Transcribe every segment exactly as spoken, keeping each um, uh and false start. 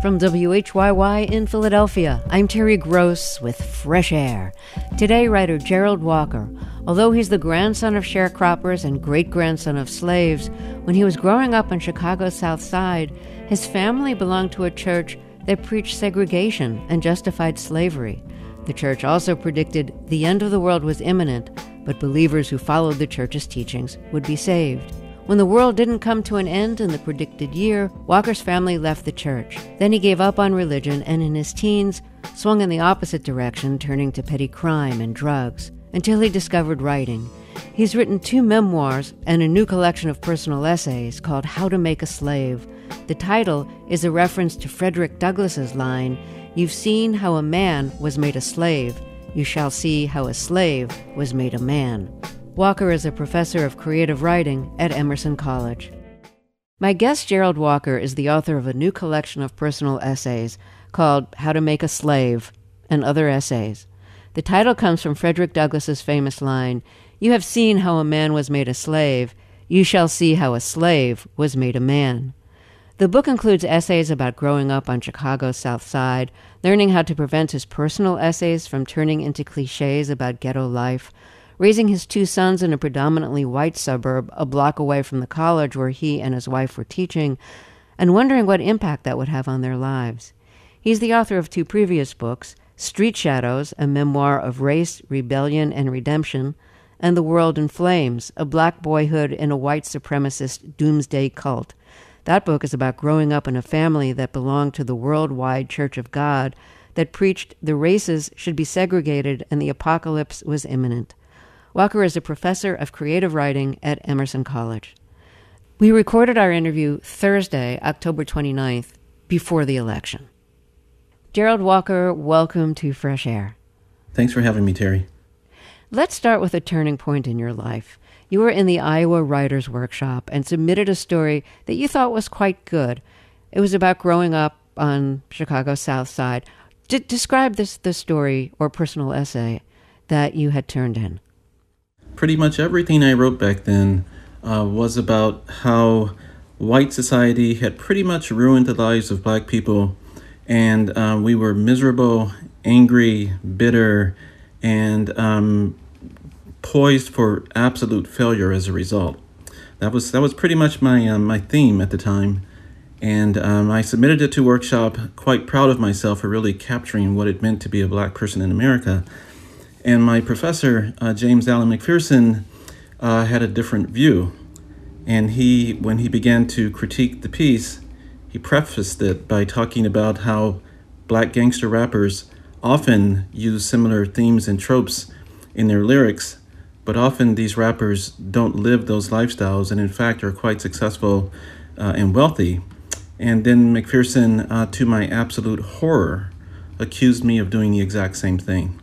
From W H Y Y in Philadelphia, I'm Terry Gross with Fresh Air. Today, writer Gerald Walker. Although he's the grandson of sharecroppers and great-grandson of slaves, when he was growing up on Chicago's South Side, his family belonged to a church that preached segregation and justified slavery. The church also predicted the end of the world was imminent, but believers who followed the church's teachings would be saved. When the world didn't come to an end in the predicted year, Walker's family left the church. Then he gave up on religion and in his teens swung in the opposite direction, turning to petty crime and drugs, until he discovered writing. He's written two memoirs and a new collection of personal essays called How to Make a Slave. The title is a reference to Frederick Douglass's line, "You've seen how a man was made a slave. You shall see how a slave was made a man." Walker is a professor of creative writing at Emerson College. My guest, Gerald Walker, is the author of a new collection of personal essays called How to Make a Slave and Other Essays. The title comes from Frederick Douglass's famous line, "You have seen how a man was made a slave. You shall see how a slave was made a man." The book includes essays about growing up on Chicago's South Side, learning how to prevent his personal essays from turning into cliches about ghetto life, raising his two sons in a predominantly white suburb a block away from the college where he and his wife were teaching, and wondering what impact that would have on their lives. He's the author of two previous books, Street Shadows, a memoir of race, rebellion, and redemption, and The World in Flames, a black boyhood in a white supremacist doomsday cult. That book is about growing up in a family that belonged to the worldwide Church of God that preached the races should be segregated and the apocalypse was imminent. Walker is a professor of creative writing at Emerson College. We recorded our interview Thursday, October twenty-ninth, before the election. Gerald Walker, welcome to Fresh Air. Thanks for having me, Terry. Let's start with a turning point in your life. You were in the Iowa Writers' Workshop and submitted a story that you thought was quite good. It was about growing up on Chicago's South Side. D- describe this, this story or personal essay that you had turned in. Pretty much everything I wrote back then uh, was about how white society had pretty much ruined the lives of black people, and uh, we were miserable, angry, bitter, and um, poised for absolute failure as a result. That was that was pretty much my um, my theme at the time, and um, I submitted it to Workshop, quite proud of myself for really capturing what it meant to be a black person in America. And my professor, uh, James Allen McPherson, uh, had a different view. And he, when he began to critique the piece, he prefaced it by talking about how black gangster rappers often use similar themes and tropes in their lyrics, but often these rappers don't live those lifestyles and in fact are quite successful uh, and wealthy. And then McPherson, uh, to my absolute horror, accused me of doing the exact same thing.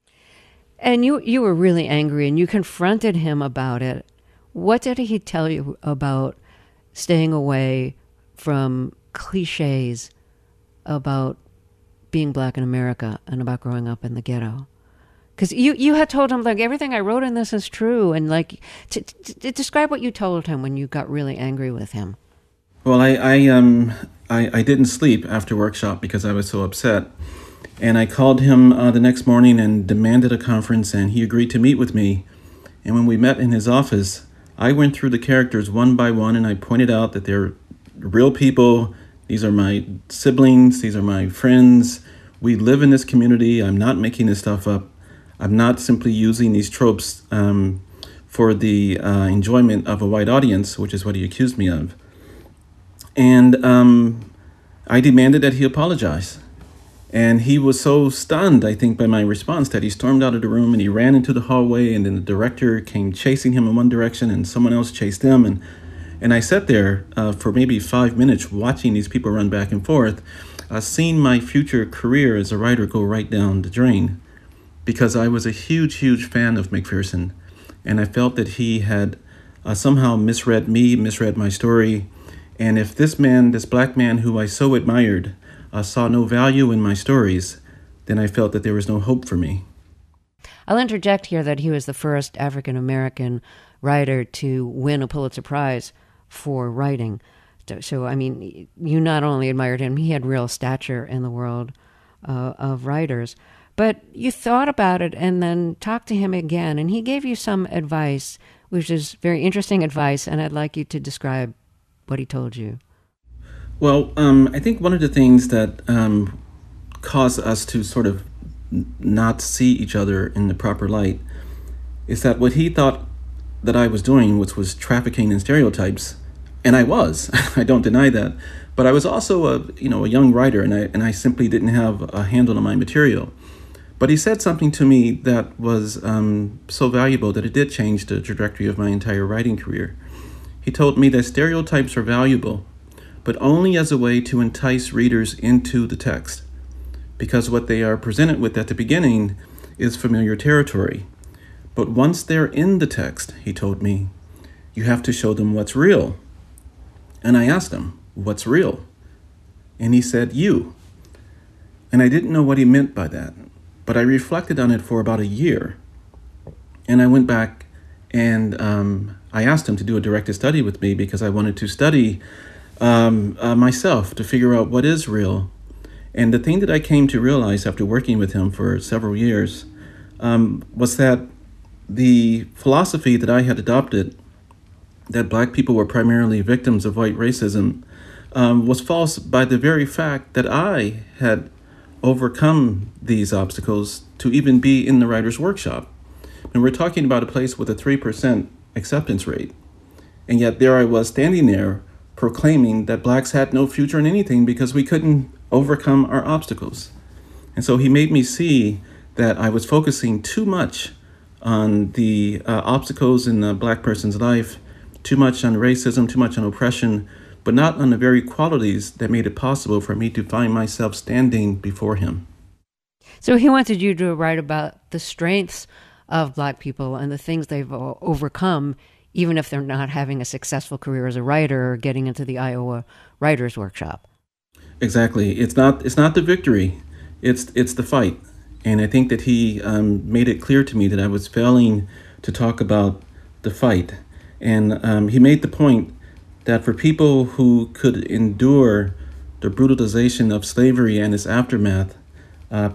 And you you were really angry, and you confronted him about it. What did he tell you about staying away from cliches about being black in America and about growing up in the ghetto? Because you, you had told him, like, everything I wrote in this is true, and, like, to, to describe what you told him when you got really angry with him. Well, I I um I, I didn't sleep after Workshop because I was so upset. And I called him uh, the next morning and demanded a conference, and he agreed to meet with me. And when we met in his office, I went through the characters one by one, and I pointed out that they're real people. These are my siblings. These are my friends. We live in this community. I'm not making this stuff up. I'm not simply using these tropes um, for the uh, enjoyment of a white audience, which is what he accused me of. And um, I demanded that he apologize. And he was so stunned, I think, by my response that he stormed out of the room and he ran into the hallway, and then the director came chasing him in one direction and someone else chased him. And, and I sat there uh, for maybe five minutes watching these people run back and forth, uh, seeing my future career as a writer go right down the drain, because I was a huge, huge fan of McPherson. And I felt that he had uh, somehow misread me, misread my story. And if this man, this black man who I so admired, Uh, saw no value in my stories, then I felt that there was no hope for me. I'll interject here that he was the first African-American writer to win a Pulitzer Prize for writing. So, so I mean, you not only admired him, he had real stature in the world uh, of writers. But you thought about it and then talked to him again, and he gave you some advice, which is very interesting advice, and I'd like you to describe what he told you. Well, um, I think one of the things that um, caused us to sort of not see each other in the proper light is that what he thought that I was doing, which was trafficking in stereotypes, and I was, I don't deny that, but I was also a you know a young writer, and I and I simply didn't have a handle on my material. But he said something to me that was um, so valuable that it did change the trajectory of my entire writing career. He told me that stereotypes are valuable, but only as a way to entice readers into the text, because what they are presented with at the beginning is familiar territory. But once they're in the text, he told me, you have to show them what's real. And I asked him, what's real? And he said, you. And I didn't know what he meant by that, but I reflected on it for about a year. And I went back and um, I asked him to do a directed study with me because I wanted to study um, uh, myself to figure out what is real. And the thing that I came to realize after working with him for several years um, was that the philosophy that I had adopted, that Black people were primarily victims of white racism, um, was false by the very fact that I had overcome these obstacles to even be in the writer's workshop. And we're talking about a place with a three percent acceptance rate. And yet there I was standing there proclaiming that Blacks had no future in anything because we couldn't overcome our obstacles. And so he made me see that I was focusing too much on the uh, obstacles in a Black person's life, too much on racism, too much on oppression, but not on the very qualities that made it possible for me to find myself standing before him. So he wanted you to write about the strengths of Black people and the things they've overcome, even if they're not having a successful career as a writer or getting into the Iowa Writers Workshop. Exactly. It's not it's not the victory, it's it's the fight. And I think that he um, made it clear to me that I was failing to talk about the fight. And um, he made the point that for people who could endure the brutalization of slavery and its aftermath, uh,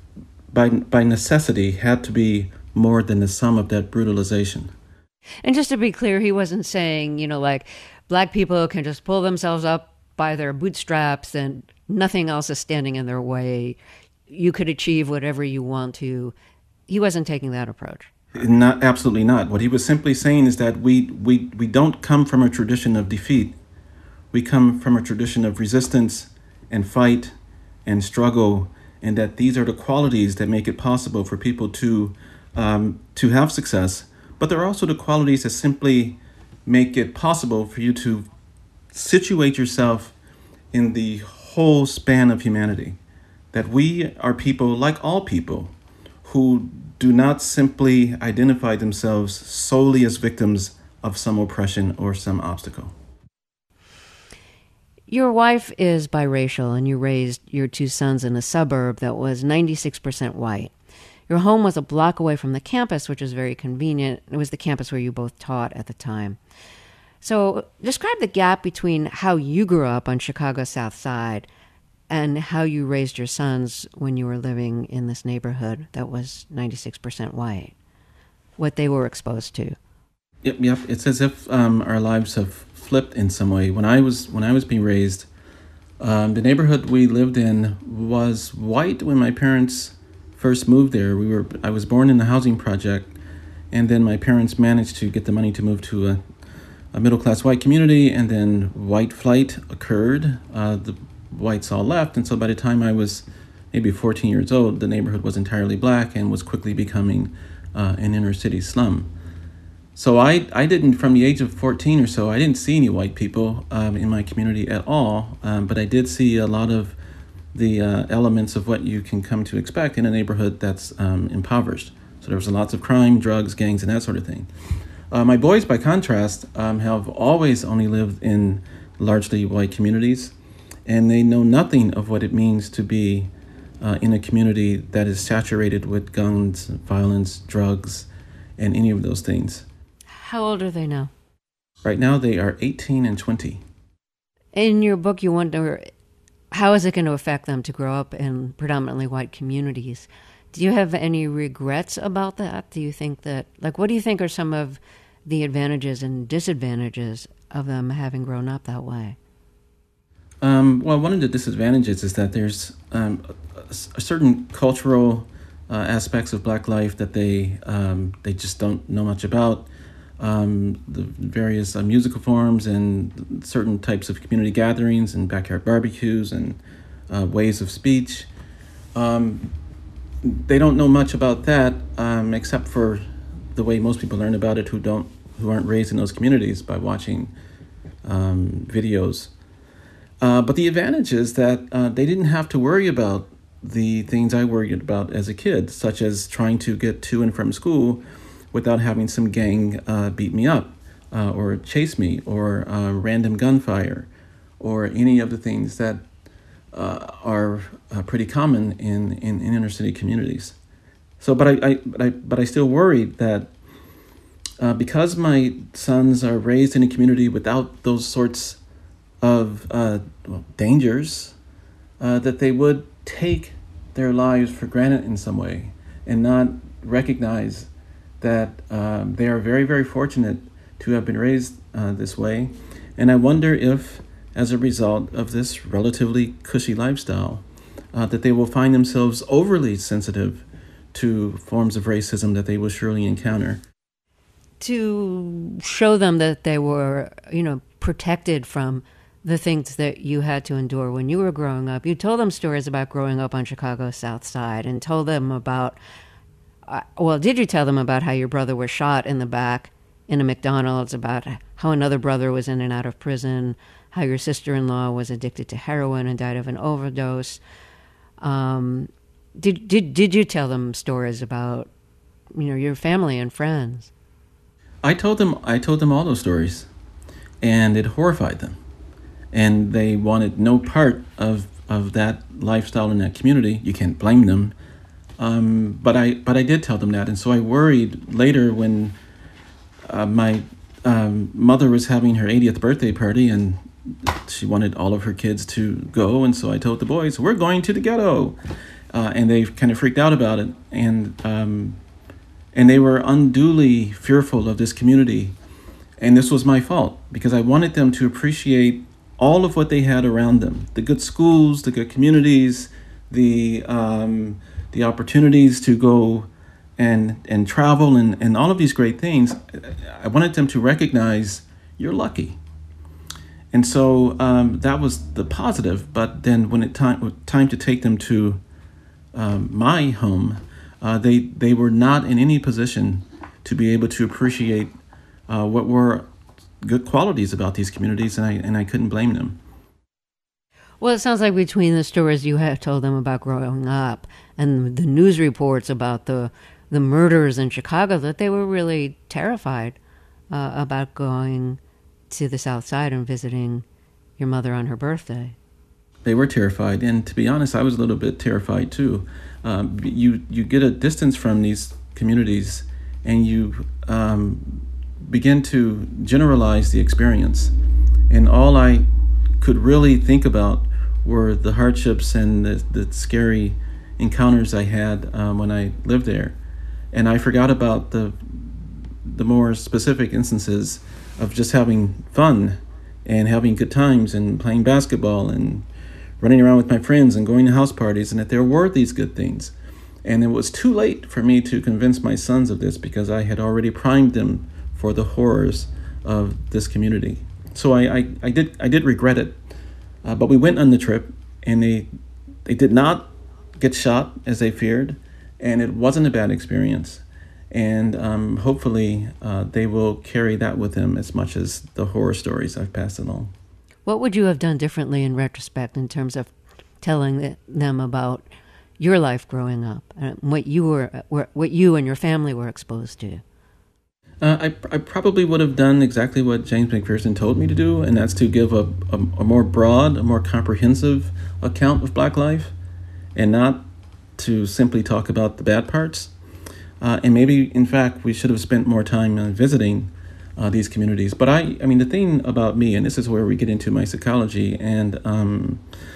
by by necessity had to be more than the sum of that brutalization. And just to be clear, he wasn't saying, you know, like Black people can just pull themselves up by their bootstraps and nothing else is standing in their way. You could achieve whatever you want to. He wasn't taking that approach. Not, absolutely not. What he was simply saying is that we, we, we don't come from a tradition of defeat. We come from a tradition of resistance and fight and struggle, and that these are the qualities that make it possible for people to um, to have success. But there are also the qualities that simply make it possible for you to situate yourself in the whole span of humanity. That we are people, like all people, who do not simply identify themselves solely as victims of some oppression or some obstacle. Your wife is biracial, and you raised your two sons in a suburb that was ninety-six percent white. Your home was a block away from the campus, which is very convenient. It was the campus where you both taught at the time. So describe the gap between how you grew up on Chicago's South Side and how you raised your sons when you were living in this neighborhood that was ninety-six percent white, what they were exposed to. Yep, yep. It's as if um, our lives have flipped in some way. When I was when I was being raised, um, the neighborhood we lived in was white when my parents first moved there. We were I was born in the housing project, and then my parents managed to get the money to move to a, a middle-class white community, and then white flight occurred. Uh, the whites all left, and so by the time I was maybe fourteen years old, the neighborhood was entirely Black and was quickly becoming uh, an inner city slum. So I, I didn't, from the age of fourteen or so, I didn't see any white people um, in my community at all, um, but I did see a lot of the uh, elements of what you can come to expect in a neighborhood that's um, impoverished. So there was lots of crime, drugs, gangs, and that sort of thing. Uh, my boys, by contrast, um, have always only lived in largely white communities, and they know nothing of what it means to be uh, in a community that is saturated with guns, violence, drugs, and any of those things. How old are they now? Right now they are eighteen and twenty. In your book, you wonder, how is it going to affect them to grow up in predominantly white communities? Do you have any regrets about that? Do you think that, like, what do you think are some of the advantages and disadvantages of them having grown up that way? Um, well, one of the disadvantages is that there's um, a, a certain cultural uh, aspects of Black life that they um, they just don't know much about. Um, the various uh, musical forms and certain types of community gatherings and backyard barbecues and uh, ways of speech. Um, they don't know much about that, um, except for the way most people learn about it who don't who aren't raised in those communities, by watching um, videos. Uh, but the advantage is that uh, they didn't have to worry about the things I worried about as a kid, such as trying to get to and from school without having some gang uh, beat me up uh, or chase me, or uh, random gunfire, or any of the things that uh, are uh, pretty common in, in, in inner city communities. So, but I, I, but I, but I still worried that uh, because my sons are raised in a community without those sorts of uh, well, dangers, uh, that they would take their lives for granted in some way and not recognize that um, they are very, very fortunate to have been raised uh, this way. And I wonder if, as a result of this relatively cushy lifestyle, uh, that they will find themselves overly sensitive to forms of racism that they will surely encounter. To show them that they were, you know, protected from the things that you had to endure when you were growing up. You told them stories about growing up on Chicago's South Side, and told them about, uh, well, did you tell them about how your brother was shot in the back in a McDonald's, about how another brother was in and out of prison, how your sister-in-law was addicted to heroin and died of an overdose? Um, did, did, did you tell them stories about, you know, your family and friends? I told them, I told them all those stories, and it horrified them. And they wanted no part of, of that lifestyle in that community. You can't blame them. Um, but I but I did tell them that. And so I worried later when uh, my um, mother was having her eightieth birthday party, and she wanted all of her kids to go. And so I told the boys, we're going to the ghetto. Uh, and they kind of freaked out about it. And, um, and they were unduly fearful of this community. And this was my fault, because I wanted them to appreciate all of what they had around them: the good schools, the good communities, the um, the opportunities to go and and travel, and, and all of these great things. I wanted them to recognize, you're lucky. And so um, that was the positive. But then when it time time to take them to um, my home, uh, they they were not in any position to be able to appreciate uh, what were good qualities about these communities, and I and I couldn't blame them. Well, it sounds like between the stories you have told them about growing up and the news reports about the the murders in Chicago, that they were really terrified uh, about going to the South Side and visiting your mother on her birthday. They were terrified, and to be honest, I was a little bit terrified too. Um, you you get a distance from these communities, and you um, begin to generalize the experience. And all I could really think about were the hardships and the, the scary encounters I had um, when I lived there. And I forgot about the the more specific instances of just having fun and having good times and playing basketball and running around with my friends and going to house parties, and that there were these good things. And it was too late for me to convince my sons of this, because I had already primed them for the horrors of this community. So I, I, I did I did regret it. Uh, but we went on the trip, and they they did not get shot as they feared, and it wasn't a bad experience. And um, hopefully uh, they will carry that with them as much as the horror stories I've passed along. What would you have done differently in retrospect in terms of telling them about your life growing up and what you were, what you and your family were exposed to? Uh, I, I probably would have done exactly what James McPherson told me to do, and that's to give a, a, a more broad, a more comprehensive account of Black life, and not to simply talk about the bad parts. Uh, and maybe, in fact, we should have spent more time uh, visiting uh, these communities. But I, I mean, the thing about me, and this is where we get into my psychology, and um,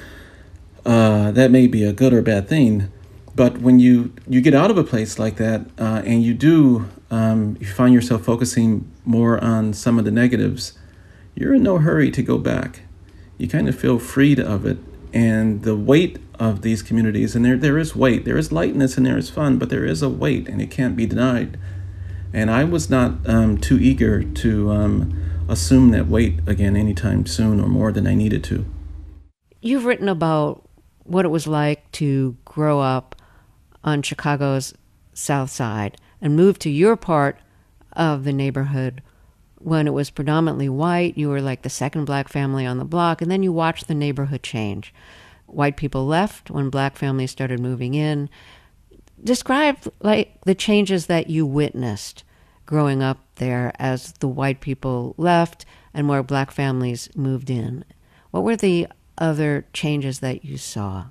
uh, that may be a good or bad thing. But when you, you get out of a place like that, uh, and you do, um, you find yourself focusing more on some of the negatives, you're in no hurry to go back. You kind of feel freed of it. And the weight of these communities, and there there is weight, there is lightness and there is fun, but there is a weight, and it can't be denied. And I was not um, too eager to um, assume that weight again anytime soon or more than I needed to. You've written about what it was like to grow up on Chicago's South Side and move to your part of the neighborhood when it was predominantly white. You were like the second black family on the block, and then you watched the neighborhood change. White people left when black families started moving in. Describe like the changes that you witnessed growing up there as the white people left and more black families moved in. What were the other changes that you saw?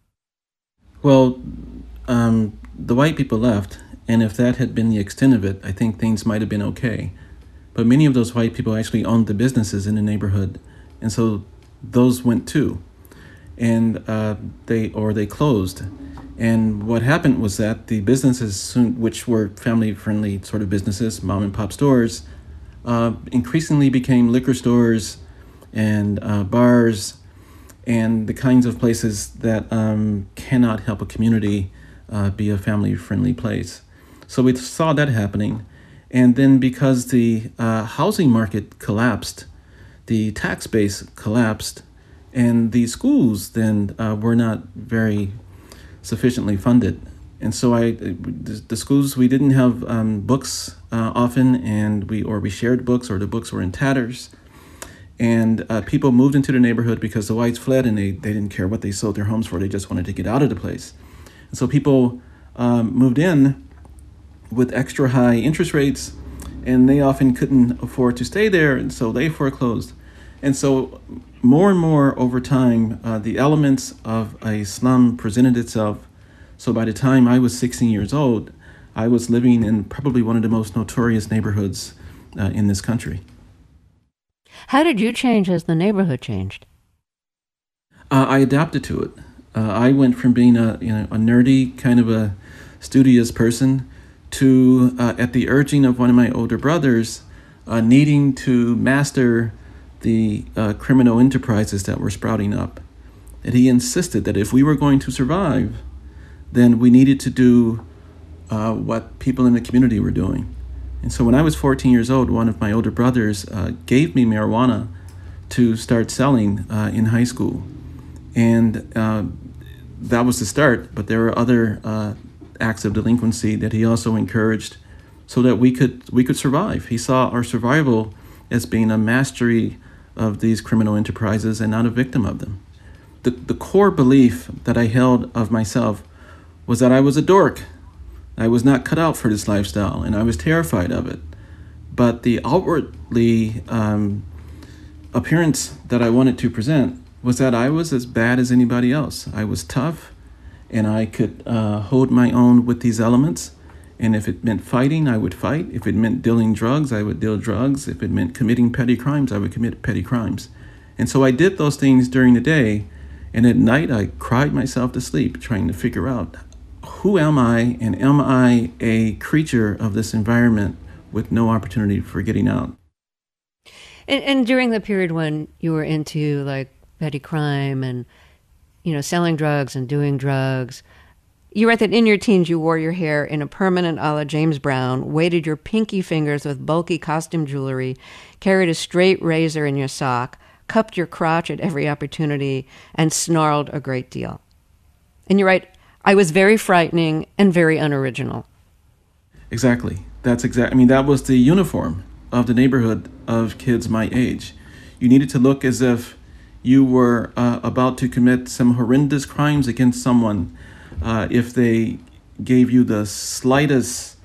Well, um, the white people left, and if that had been the extent of it, I think things might have been okay. But many of those white people actually owned the businesses in the neighborhood, and so those went too, and uh, they or they closed. And what happened was that the businesses, soon, which were family-friendly sort of businesses, mom-and-pop stores, uh, increasingly became liquor stores and uh, bars and the kinds of places that um, cannot help a community uh, be a family-friendly place. So we saw that happening. And then because the uh, housing market collapsed, the tax base collapsed, and the schools then uh, were not very sufficiently funded. And so I, the, the schools, we didn't have um, books uh, often, and we or we shared books, or the books were in tatters. And uh, people moved into the neighborhood because the whites fled, and they, they didn't care what they sold their homes for. They just wanted to get out of the place. And so people um, moved in with extra high interest rates, and they often couldn't afford to stay there, and so they foreclosed. And so more and more over time, uh, the elements of a slum presented itself. So by the time I was sixteen years old, I was living in probably one of the most notorious neighborhoods uh, in this country. How did you change as the neighborhood changed? Uh, I adapted to it. Uh, I went from being a you know a nerdy kind of a studious person to, uh, at the urging of one of my older brothers, uh, needing to master the uh, criminal enterprises that were sprouting up. And he insisted that if we were going to survive, then we needed to do uh, what people in the community were doing. And so when I was fourteen years old, one of my older brothers uh, gave me marijuana to start selling uh, in high school. And uh, that was the start, but there were other uh, acts of delinquency that he also encouraged so that we could we could survive. He saw our survival as being a mastery of these criminal enterprises and not a victim of them. The, the core belief that I held of myself was that I was a dork. I was not cut out for this lifestyle, and I was terrified of it. But the outwardly um, appearance that I wanted to present was that I was as bad as anybody else. I was tough, and I could uh, hold my own with these elements. And if it meant fighting, I would fight. If it meant dealing drugs, I would deal drugs. If it meant committing petty crimes, I would commit petty crimes. And so I did those things during the day, and at night I cried myself to sleep trying to figure out, who am I, and am I a creature of this environment with no opportunity for getting out? And, and during the period when you were into like petty crime and, you know, selling drugs and doing drugs, you write that in your teens you wore your hair in a permanent a la James Brown, weighted your pinky fingers with bulky costume jewelry, carried a straight razor in your sock, cupped your crotch at every opportunity, and snarled a great deal. And you write, I was very frightening and very unoriginal. Exactly. That's exact. I mean, that was the uniform of the neighborhood of kids my age. You needed to look as if you were uh, about to commit some horrendous crimes against someone uh, if they gave you the slightest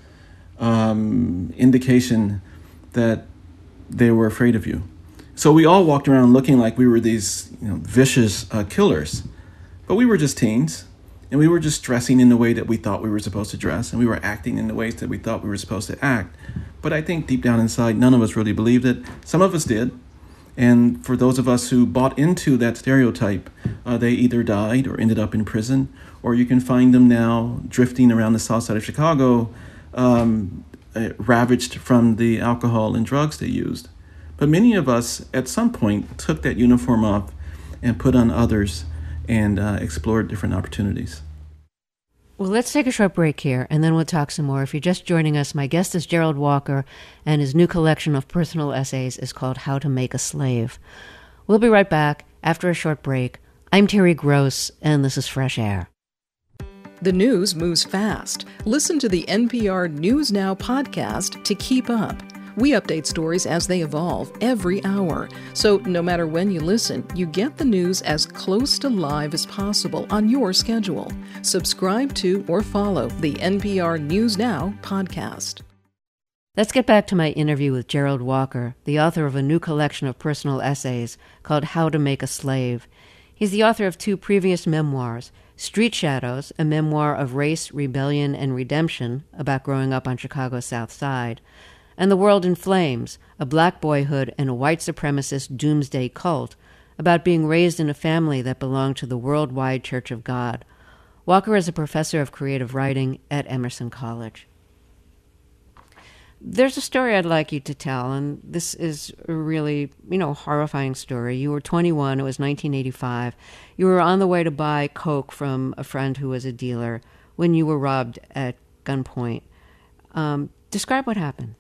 um, indication that they were afraid of you. So we all walked around looking like we were these, you know, vicious uh, killers, but we were just teens. And we were just dressing in the way that we thought we were supposed to dress, and we were acting in the ways that we thought we were supposed to act. But I think deep down inside, none of us really believed it. Some of us did. And for those of us who bought into that stereotype, uh, they either died or ended up in prison, or you can find them now drifting around the south side of Chicago, um, uh, ravaged from the alcohol and drugs they used. But many of us, at some point, took that uniform off and put on others and uh, explored different opportunities. Well, let's take a short break here, and then we'll talk some more. If you're just joining us, my guest is Gerald Walker, and his new collection of personal essays is called How to Make a Slave. We'll be right back after a short break. I'm Terry Gross, and this is Fresh Air. The news moves fast. Listen to the N P R News Now podcast to keep up. We update stories as they evolve every hour. So no matter when you listen, you get the news as close to live as possible on your schedule. Subscribe to or follow the N P R News Now podcast. Let's get back to my interview with Gerald Walker, the author of a new collection of personal essays called How to Make a Slave. He's the author of two previous memoirs, Street Shadows, a memoir of race, rebellion, and redemption about growing up on Chicago's South Side, and The World in Flames, a black boyhood and a white supremacist doomsday cult about being raised in a family that belonged to the Worldwide Church of God. Walker is a professor of creative writing at Emerson College. There's a story I'd like you to tell, and this is a really, you know, horrifying story. You were twenty-one, it was nineteen eighty-five. You were on the way to buy coke from a friend who was a dealer when you were robbed at gunpoint. Um, describe what happened.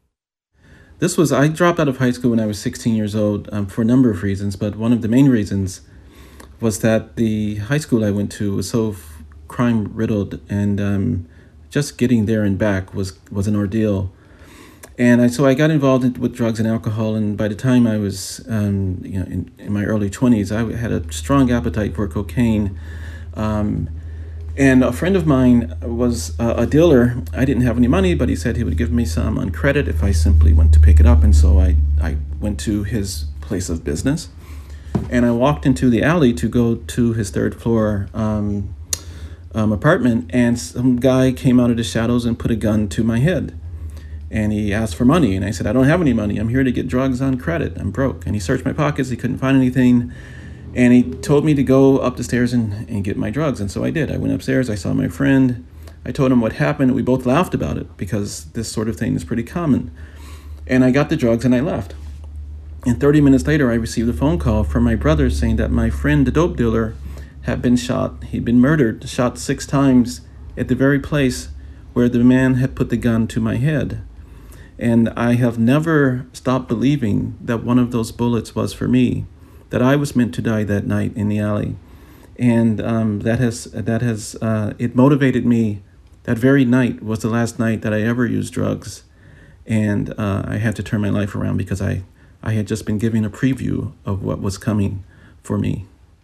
This was, I dropped out of high school when I was sixteen years old um, for a number of reasons, but one of the main reasons was that the high school I went to was so f- crime-riddled, and um, just getting there and back was, was an ordeal. And I, so I got involved in, with drugs and alcohol, and by the time I was um, you know, in, in my early twenties, I had a strong appetite for cocaine. Um, And a friend of mine was uh, a dealer. I didn't have any money, but he said he would give me some on credit if I simply went to pick it up. And so I, I went to his place of business, and I walked into the alley to go to his third floor um, um, apartment, and some guy came out of the shadows and put a gun to my head. And he asked for money, and I said, I don't have any money. I'm here to get drugs on credit. I'm broke. And he searched my pockets. He couldn't find anything. And he told me to go up the stairs and, and get my drugs. And so I did. I went upstairs. I saw my friend. I told him what happened. We both laughed about it because this sort of thing is pretty common. And I got the drugs and I left. And thirty minutes later, I received a phone call from my brother saying that my friend, the dope dealer, had been shot. He'd been murdered, shot six times at the very place where the man had put the gun to my head. And I have never stopped believing that one of those bullets was for me, that I was meant to die that night in the alley. And um, that has, that has uh, it motivated me. That very night was the last night that I ever used drugs. And uh, I had to turn my life around because I, I had just been giving a preview of what was coming for me.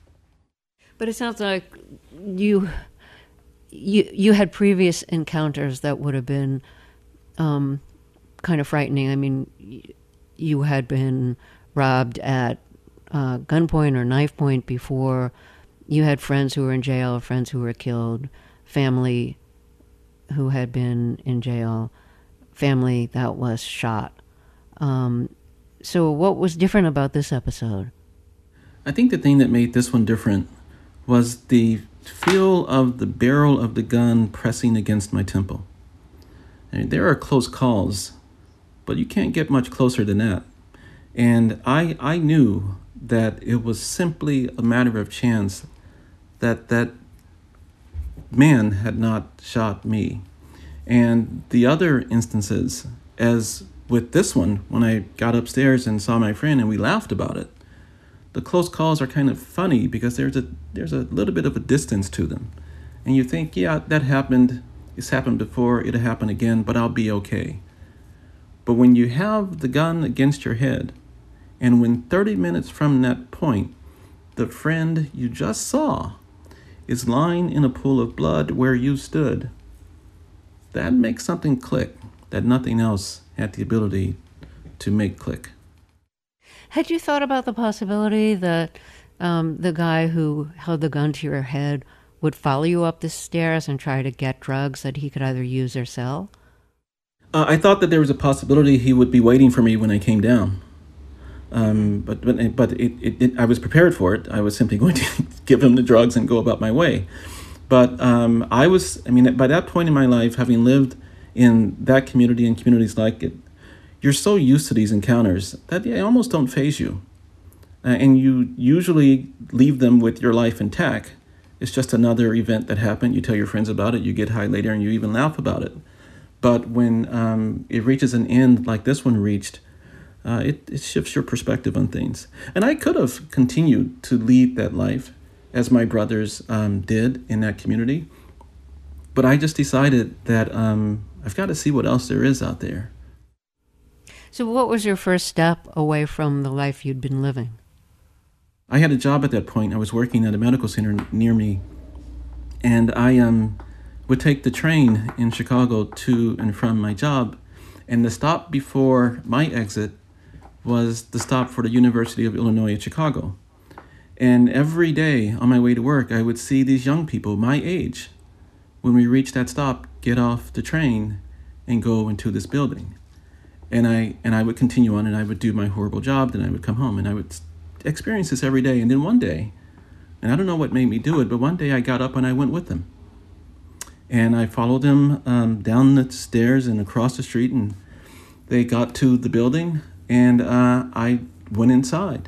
But it sounds like you you you had previous encounters that would have been um, kind of frightening. I mean, you had been robbed at uh, gunpoint or knife point before. You had friends who were in jail, friends who were killed, family who had been in jail, family that was shot. Um, so what was different about this episode? I think the thing that made this one different was the feel of the barrel of the gun pressing against my temple. I mean, there are close calls, but you can't get much closer than that. And I I knew that it was simply a matter of chance that that man had not shot me. And the other instances, as with this one, when I got upstairs and saw my friend and we laughed about it, the close calls are kind of funny because there's a there's a little bit of a distance to them. And you think, yeah, that happened. It's happened before. It'll happen again, but I'll be okay. But when you have the gun against your head, and when thirty minutes from that point, the friend you just saw is lying in a pool of blood where you stood, that makes something click that nothing else had the ability to make click. Had you thought about the possibility that um, the guy who held the gun to your head would follow you up the stairs and try to get drugs that he could either use or sell? Uh, I thought that there was a possibility he would be waiting for me when I came down. Um, but but, but it, it, it, I was prepared for it. I was simply going to give him the drugs and go about my way. But um, I was, I mean, by that point in my life, having lived in that community and communities like it, you're so used to these encounters that they almost don't faze you. Uh, and you usually leave them with your life intact. It's just another event that happened. You tell your friends about it, you get high later, and you even laugh about it. But when um, it reaches an end like this one reached, uh, it, it shifts your perspective on things. And I could have continued to lead that life as my brothers um, did in that community. But I just decided that um, I've got to see what else there is out there. So what was your first step away from the life you'd been living? I had a job at that point. I was working at a medical center near me. And I um, would take the train in Chicago to and from my job. And the stop before my exit was the stop for the University of Illinois at Chicago. And every day on my way to work, I would see these young people my age, when we reached that stop, get off the train and go into this building. And I and I would continue on, and I would do my horrible job, then I would come home, and I would experience this every day. And then one day, and I don't know what made me do it, but one day I got up and I went with them. And I followed them um, down the stairs and across the street, and they got to the building, and uh, I went inside.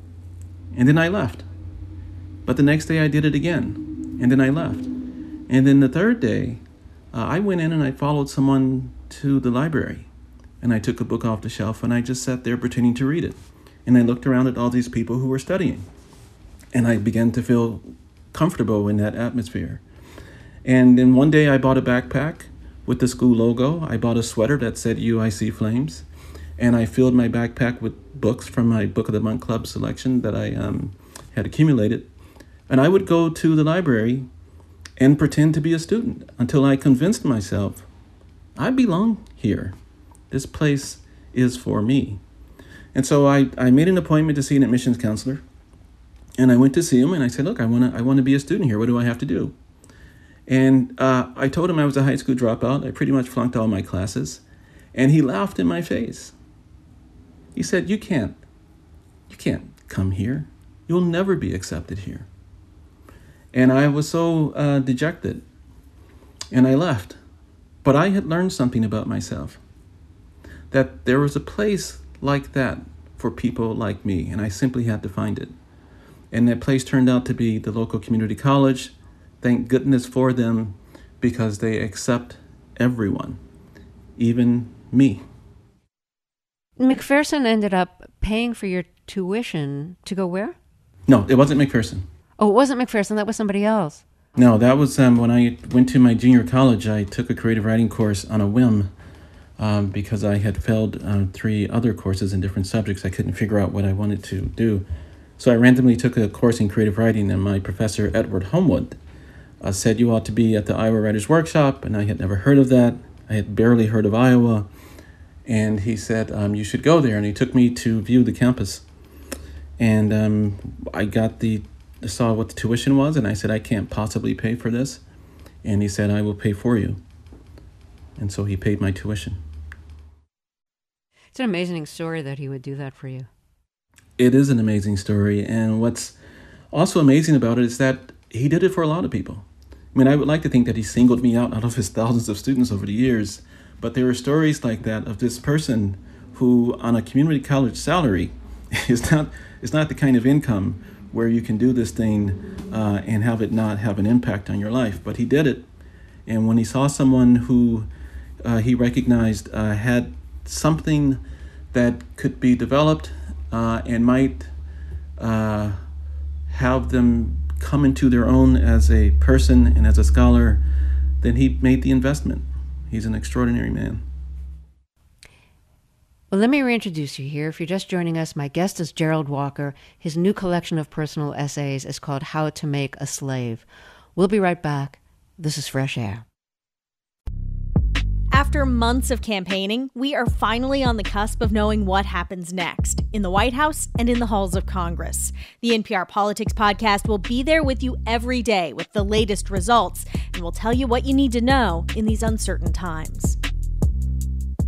And then I left. But the next day I did it again, and then I left. And then the third day, uh, I went in and I followed someone to the library. And I took a book off the shelf and I just sat there pretending to read it. And I looked around at all these people who were studying. And I began to feel comfortable in that atmosphere. And then one day I bought a backpack with the school logo. I bought a sweater that said U I C Flames. And I filled my backpack with books from my Book of the Month Club selection that I um, had accumulated. And I would go to the library and pretend to be a student until I convinced myself I belong here. This place is for me. And so I, I made an appointment to see an admissions counselor. And I went to see him and I said, look, I want to I want to be a student here. What do I have to do? And uh, I told him I was a high school dropout. I pretty much flunked all my classes. And he laughed in my face. He said, you can't, you can't come here. You'll never be accepted here. And I was so uh, dejected. And I left. But I had learned something about myself. That there was a place like that for people like me, and I simply had to find it. And that place turned out to be the local community college. Thank goodness for them, because they accept everyone, even me. McPherson ended up paying for your tuition to go where? No, it wasn't McPherson. Oh, it wasn't McPherson. That was somebody else. No, that was um, when I went to my junior college. I took a creative writing course on a whim um, because I had failed uh, three other courses in different subjects. I couldn't figure out what I wanted to do. So I randomly took a course in creative writing, and my professor, Edward Homewood, uh, said you ought to be at the Iowa Writers Workshop, and I had never heard of that. I had barely heard of Iowa. And he said, um, you should go there. And he took me to view the campus. And um, I got the, saw what the tuition was. And I said, I can't possibly pay for this. And he said, I will pay for you. And so he paid my tuition. It's an amazing story that he would do that for you. It is an amazing story. And what's also amazing about it is that he did it for a lot of people. I mean, I would like to think that he singled me out out of his thousands of students over the years. But there are stories like that of this person who, on a community college salary, is not is not the kind of income where you can do this thing uh, and have it not have an impact on your life. But he did it. And when he saw someone who uh, he recognized uh, had something that could be developed uh, and might uh, have them come into their own as a person and as a scholar, then he made the investment. He's an extraordinary man. Well, let me reintroduce you here. If you're just joining us, my guest is Gerald Walker. His new collection of personal essays is called How to Make a Slave. We'll be right back. This is Fresh Air. After months of campaigning, we are finally on the cusp of knowing what happens next in the White House and in the halls of Congress. The N P R Politics Podcast will be there with you every day with the latest results, and we'll tell you what you need to know in these uncertain times.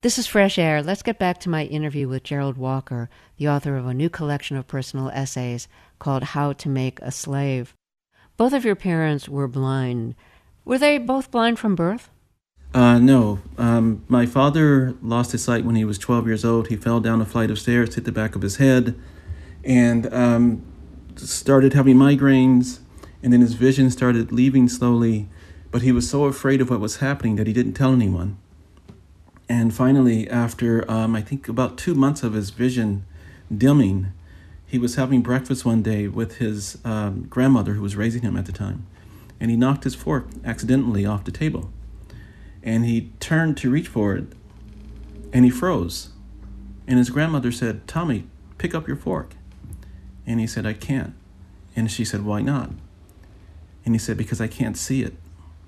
This is Fresh Air. Let's get back to my interview with Gerald Walker, the author of a new collection of personal essays called How to Make a Slave. Both of your parents were blind. Were they both blind from birth? Uh, no. Um, my father lost his sight when he was twelve years old. He fell down a flight of stairs, hit the back of his head, and um, started having migraines, and then his vision started leaving slowly, but he was so afraid of what was happening that he didn't tell anyone. And finally, after um, I think about two months of his vision dimming, he was having breakfast one day with his um, grandmother who was raising him at the time, and he knocked his fork accidentally off the table. And he turned to reach for it, and he froze. And his grandmother said, "Tommy, pick up your fork." And he said, "I can't." And she said, "Why not?" And he said, "Because I can't see it."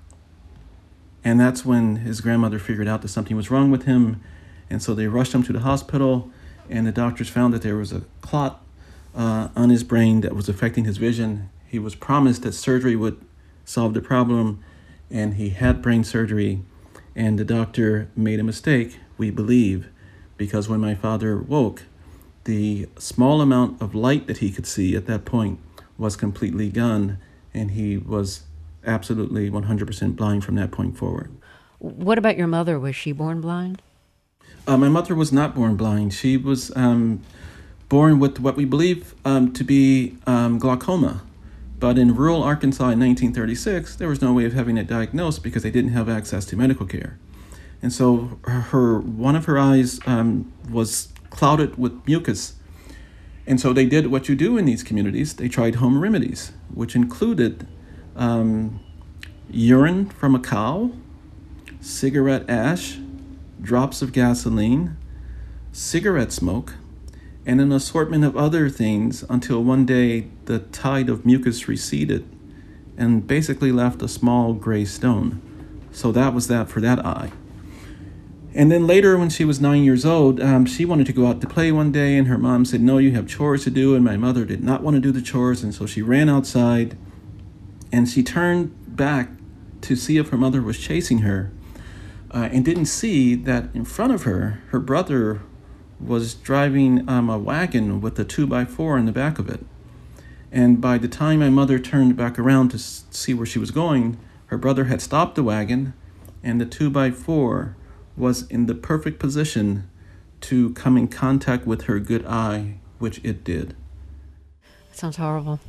And that's when his grandmother figured out that something was wrong with him. And so they rushed him to the hospital, and the doctors found that there was a clot uh, on his brain that was affecting his vision. He was promised that surgery would solve the problem, and he had brain surgery. And the doctor made a mistake, we believe, because when my father woke, the small amount of light that he could see at that point was completely gone, and he was absolutely one hundred percent blind from that point forward. What about your mother? Was she born blind? Uh, my mother was not born blind. She was um, born with what we believe um, to be um, glaucoma. But in rural Arkansas in nineteen thirty-six, there was no way of having it diagnosed because they didn't have access to medical care. And so her one of her eyes um, was clouded with mucus. And so they did what you do in these communities. They tried home remedies, which included um, urine from a cow, cigarette ash, drops of gasoline, cigarette smoke, and an assortment of other things until one day the tide of mucus receded and basically left a small gray stone. So that was that for that eye. And then later, when she was nine years old, um, she wanted to go out to play one day, and her mom said, "No, you have chores to do." And my mother did not want to do the chores, and so she ran outside, and she turned back to see if her mother was chasing her, uh, and didn't see that in front of her, her brother was driving um, a wagon with a two by four in the back of it. And by the time my mother turned back around to s- see where she was going, her brother had stopped the wagon, and the two by four was in the perfect position to come in contact with her good eye, which it did. That sounds horrible.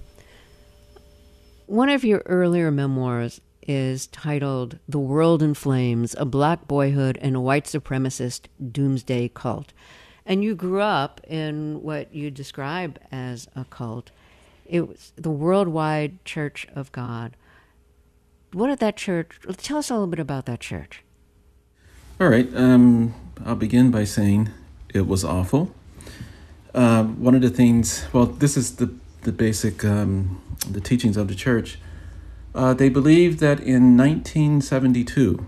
One of your earlier memoirs is titled The World in Flames, A Black Boyhood and a White Supremacist Doomsday Cult. And you grew up in what you describe as a cult. It was the Worldwide Church of God. What did that church, tell us a little bit about that church. All right, um, I'll begin by saying it was awful. Uh, one of the things, well, this is the, the basic, um, the teachings of the church. Uh, they believed that in nineteen seventy-two,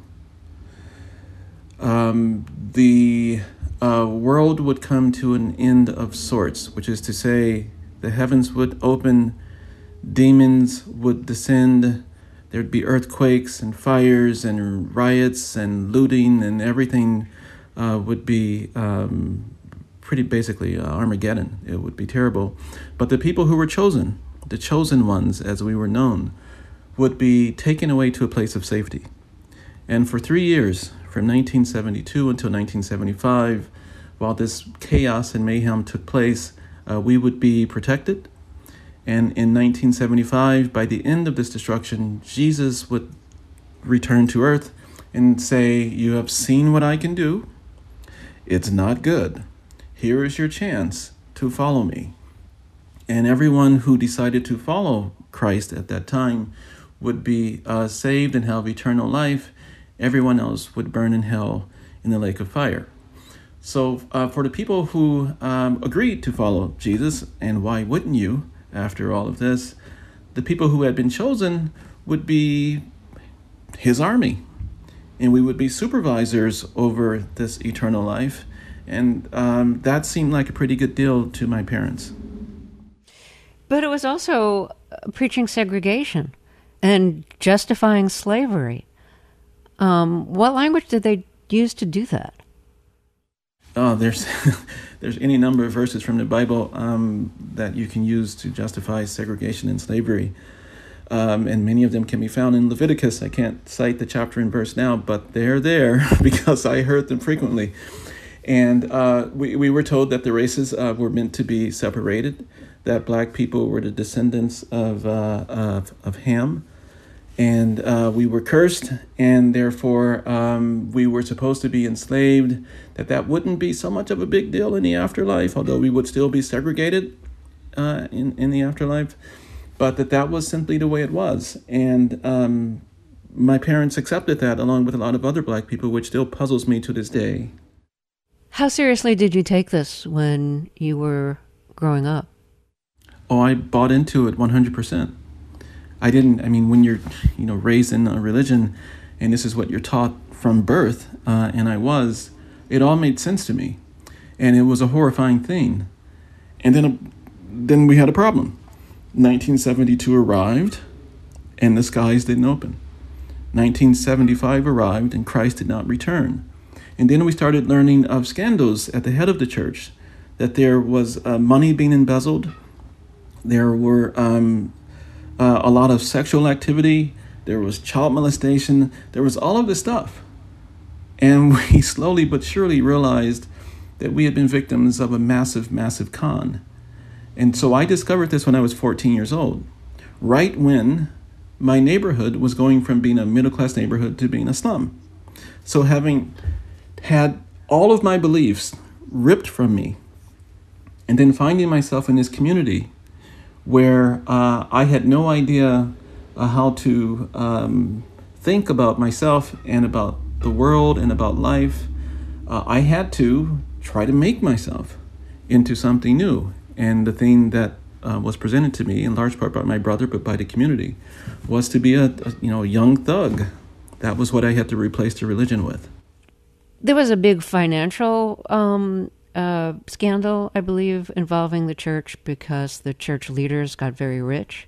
um, the uh, world would come to an end of sorts, which is to say the heavens would open, demons would descend, there'd be earthquakes and fires and riots and looting, and everything uh, would be um, pretty basically uh, Armageddon. It would be terrible. But the people who were chosen, the chosen ones as we were known, would be taken away to a place of safety. And for three years, from nineteen seventy-two until nineteen seventy-five, while this chaos and mayhem took place, uh, we would be protected. And in nineteen seventy-five, by the end of this destruction, Jesus would return to earth and say, "You have seen what I can do. It's not good. Here is your chance to follow me." And everyone who decided to follow Christ at that time would be uh, saved and have eternal life. Everyone else would burn in hell in the lake of fire. So uh, for the people who um, agreed to follow Jesus, and why wouldn't you, after all of this, the people who had been chosen would be his army, and we would be supervisors over this eternal life. And um, that seemed like a pretty good deal to my parents. But it was also preaching segregation and justifying slavery. Um, what language did they use to do that? Oh, there's there's any number of verses from the Bible um, that you can use to justify segregation and slavery. Um, and many of them can be found in Leviticus. I can't cite the chapter and verse now, but they're there because I heard them frequently. And uh, we, we were told that the races uh, were meant to be separated, that black people were the descendants of uh, of, of Ham, and uh, we were cursed, and therefore um, we were supposed to be enslaved, that that wouldn't be so much of a big deal in the afterlife, although we would still be segregated uh, in, in the afterlife. But that that was simply the way it was. And um, my parents accepted that along with a lot of other black people, which still puzzles me to this day. How seriously did you take this when you were growing up? Oh, I bought into it one hundred percent. I didn't, I mean, when you're, you know, raised in a religion and this is what you're taught from birth, uh, and I was, it all made sense to me. And it was a horrifying thing. And then, a, then we had a problem. nineteen seventy-two arrived, and the skies didn't open. nineteen seventy-five arrived, and Christ did not return. And then we started learning of scandals at the head of the church, that there was uh, money being embezzled, there were um, uh, a lot of sexual activity, there was child molestation, there was all of this stuff. And we slowly but surely realized that we had been victims of a massive, massive con. And so I discovered this when I was fourteen years old, right when my neighborhood was going from being a middle-class neighborhood to being a slum. So having had all of my beliefs ripped from me, and then finding myself in this community where uh, I had no idea uh, how to um, think about myself and about the world and about life, uh, I had to try to make myself into something new. And the thing that uh, was presented to me, in large part by my brother, but by the community, was to be a, a you know young thug. That was what I had to replace the religion with. There was a big financial um, uh, scandal, I believe, involving the church because the church leaders got very rich.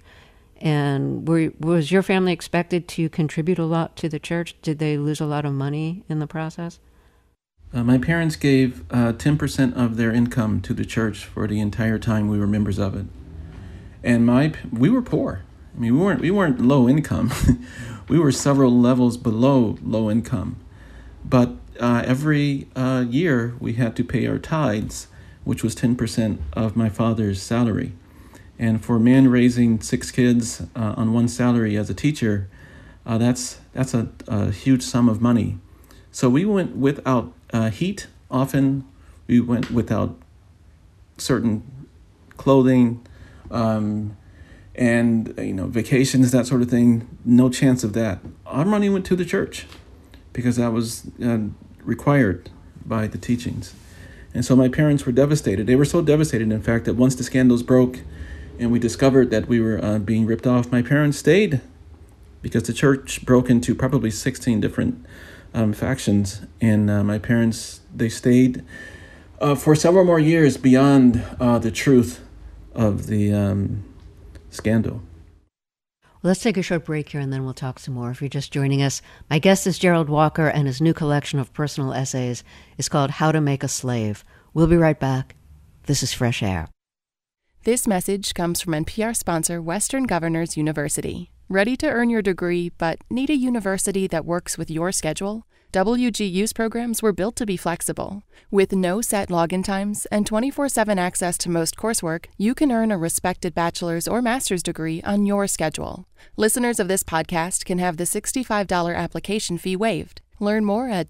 And were, was your family expected to contribute a lot to the church? Did they lose a lot of money in the process? Uh, my parents gave uh, ten percent of their income to the church for the entire time we were members of it. And my we were poor. I mean, we weren't we weren't low income. We were several levels below low income. But uh, every uh, year we had to pay our tithes, which was ten percent of my father's salary. And for a man raising six kids uh, on one salary as a teacher, uh, that's that's a, a huge sum of money. So we went without uh, heat often. We went without certain clothing, um, and you know vacations, that sort of thing. No chance of that. Our money went to the church because that was uh, required by the teachings. And so my parents were devastated. They were so devastated, in fact, that once the scandals broke and we discovered that we were uh, being ripped off, my parents stayed because the church broke into probably sixteen different um, factions. And uh, my parents, they stayed uh, for several more years beyond uh, the truth of the um, scandal. Well, let's take a short break here and then we'll talk some more. If you're just joining us, my guest is Gerald Walker, and his new collection of personal essays is called How to Make a Slave. We'll be right back. This is Fresh Air. This message comes from N P R sponsor Western Governors University. Ready to earn your degree, but need a university that works with your schedule? W G U's programs were built to be flexible. With no set login times and twenty-four seven access to most coursework, you can earn a respected bachelor's or master's degree on your schedule. Listeners of this podcast can have the sixty-five dollars application fee waived. Learn more at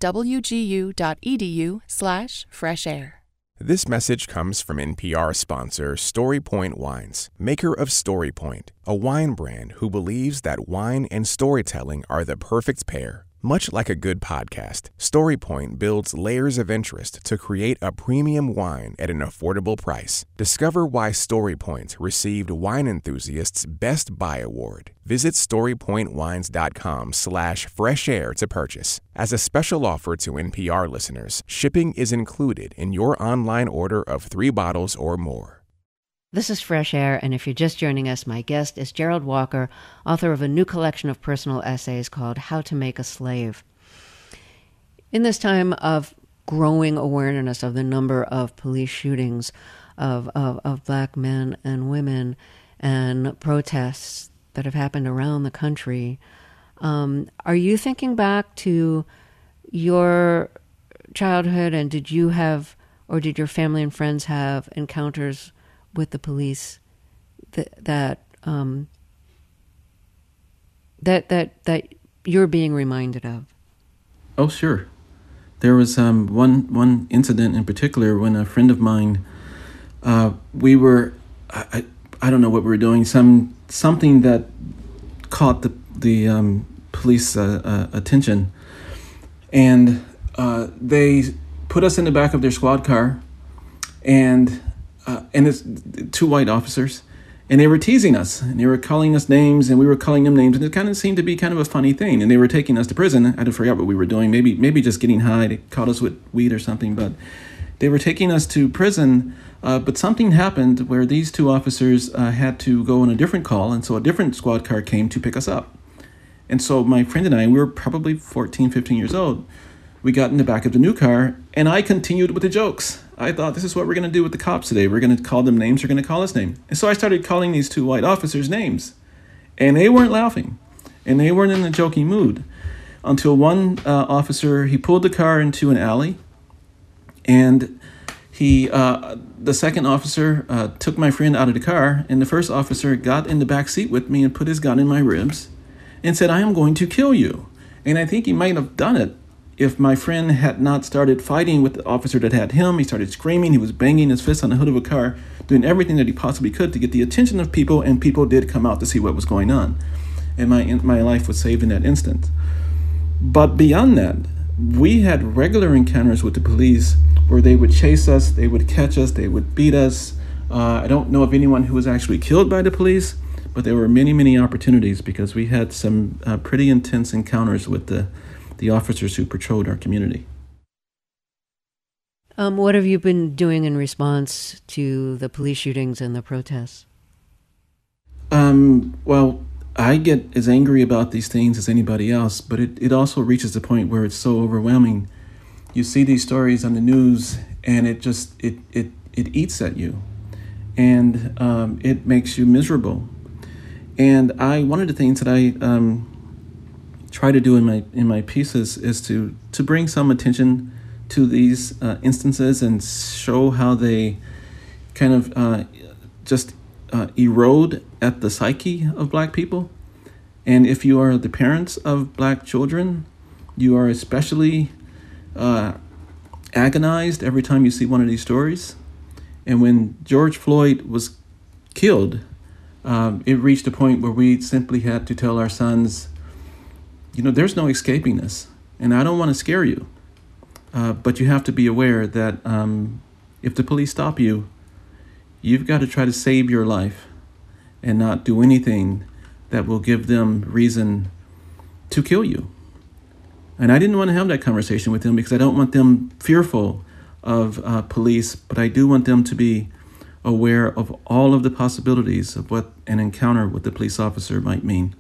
wgu.edu slash fresh air. This message comes from N P R sponsor StoryPoint Wines, maker of StoryPoint, a wine brand who believes that wine and storytelling are the perfect pair. Much like a good podcast, StoryPoint builds layers of interest to create a premium wine at an affordable price. Discover why StoryPoint received Wine Enthusiast's Best Buy Award. Visit StoryPointWines.com slash fresh air to purchase. As a special offer to N P R listeners, shipping is included in your online order of three bottles or more. This is Fresh Air, and if you're just joining us, my guest is Gerald Walker, author of a new collection of personal essays called How to Make a Slave. In this time of growing awareness of the number of police shootings of, of, of black men and women and protests that have happened around the country. Um, are you thinking back to your childhood, and did you have, or did your family and friends have encounters with the police that that um, that that that you're being reminded of? Oh, sure. There was um, one one incident in particular when a friend of mine, uh, we were, I, I don't know what we were doing, some something that caught the the um, police uh, uh, attention, and uh, they put us in the back of their squad car, and uh, and it's two white officers. And they were teasing us, and they were calling us names, and we were calling them names, and it kind of seemed to be kind of a funny thing. And they were taking us to prison. I had forgot what we were doing, maybe maybe just getting high. They caught us with weed or something, but they were taking us to prison. Uh, but something happened where these two officers uh, had to go on a different call, and so a different squad car came to pick us up. And so my friend and I, we were probably fourteen, fifteen years old. We got in the back of the new car, and I continued with the jokes. I thought, this is what we're going to do with the cops today. We're going to call them names. They're going to call us names. And so I started calling these two white officers names. And they weren't laughing. And they weren't in a joking mood. Until one uh, officer, he pulled the car into an alley. And he, uh, the second officer uh, took my friend out of the car. And the first officer got in the back seat with me and put his gun in my ribs and said, I am going to kill you. And I think he might have done it if my friend had not started fighting with the officer that had him. He started screaming. He was banging his fist on the hood of a car, doing everything that he possibly could to get the attention of people, and people did come out to see what was going on. And my my life was saved in that instant. But beyond that, we had regular encounters with the police where they would chase us, they would catch us, they would beat us. Uh, I don't know of anyone who was actually killed by the police, but there were many, many opportunities because we had some uh, pretty intense encounters with the the officers who patrolled our community. Um, what have you been doing in response to the police shootings and the protests? Um, well, I get as angry about these things as anybody else, but it, it also reaches the point where it's so overwhelming. You see these stories on the news, and it just, it it, it eats at you, and um, it makes you miserable. And I, one of the things that I um, try to do in my in my pieces is to to bring some attention to these uh, instances and show how they kind of uh, just uh, erode at the psyche of black people. And if you are the parents of black children, you are especially uh, agonized every time you see one of these stories. And when George Floyd was killed, um, it reached a point where we simply had to tell our sons, you know, there's no escaping this, and I don't want to scare you, uh, but you have to be aware that um, if the police stop you, you've got to try to save your life and not do anything that will give them reason to kill you. And I didn't want to have that conversation with them because I don't want them fearful of uh, police, but I do want them to be aware of all of the possibilities of what an encounter with the police officer might mean.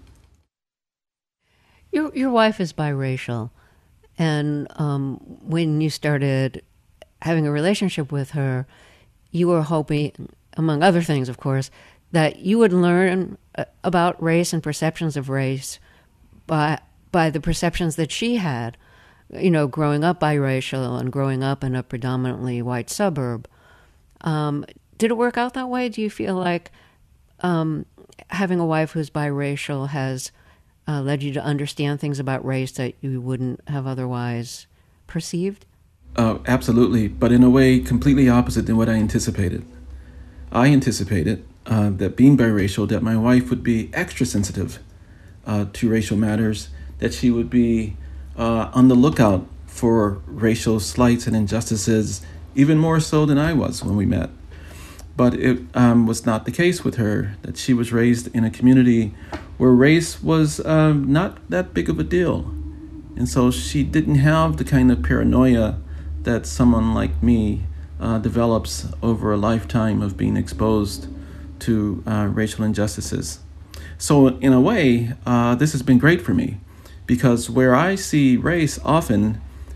Your your wife is biracial, and um, when you started having a relationship with her, you were hoping, among other things, of course, that you would learn about race and perceptions of race by by the perceptions that she had, you know, growing up biracial and growing up in a predominantly white suburb. Um, did it work out that way? Do you feel like um, having a wife who's biracial has Uh, led you to understand things about race that you wouldn't have otherwise perceived? Uh, absolutely, but in a way completely opposite than what I anticipated. I anticipated uh, that being biracial, that my wife would be extra sensitive uh, to racial matters, that she would be uh, on the lookout for racial slights and injustices, even more so than I was when we met. But it um, was not the case with her, that she was raised in a community where race was um, not that big of a deal. And so she didn't have the kind of paranoia that someone like me uh, develops over a lifetime of being exposed to uh, racial injustices. So in a way, uh, this has been great for me, because where I see race often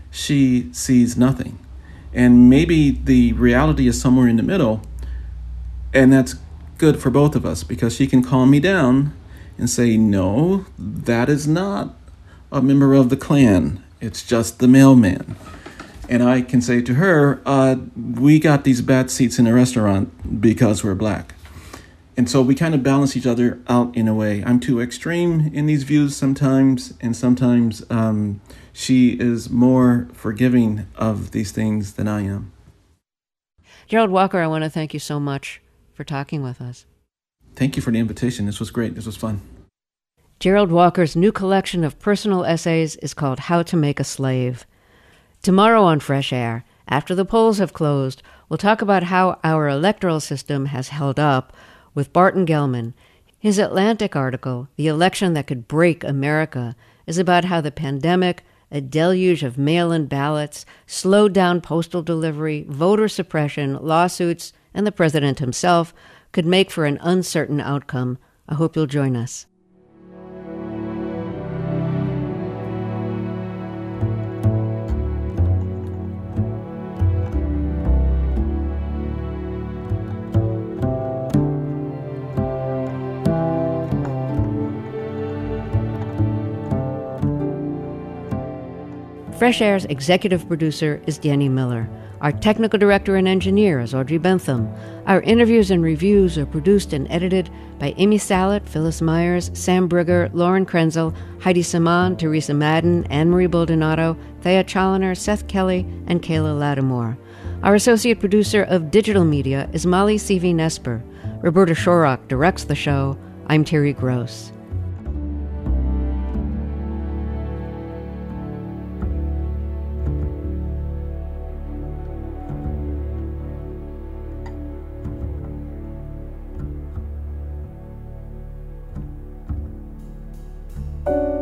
she sees nothing. And maybe the reality is somewhere in the middle, and that's good for both of us, because she can calm me down and say, no, that is not a member of the Klan. It's just the mailman. And I can say to her, uh, we got these bad seats in the restaurant because we're black. And so we kind of balance each other out in a way. I'm too extreme in these views sometimes, and sometimes um, she is more forgiving of these things than I am. Gerald Walker, I want to thank you so much for talking with us. Thank you for the invitation. This was great. This was fun. Gerald Walker's new collection of personal essays is called How to Make a Slave. Tomorrow on Fresh Air, after the polls have closed, we'll talk about how our electoral system has held up with Barton Gellman. His Atlantic article, The Election That Could Break America, is about how the pandemic, a deluge of mail-in ballots, slowed down postal delivery, voter suppression, lawsuits, and the president himself could make for an uncertain outcome. I hope you'll join us. Fresh Air's executive producer is Danny Miller. Our technical director and engineer is Audrey Bentham. Our interviews and reviews are produced and edited by Amy Salet, Phyllis Myers, Sam Brigger, Lauren Krenzel, Heidi Saman, Teresa Madden, Anne-Marie Baldonado, Thea Challoner, Seth Kelly, and Kayla Lattimore. Our associate producer of digital media is Molly Seavey-Nesper. Roberta Shorrock directs the show. I'm Terry Gross. Thank you.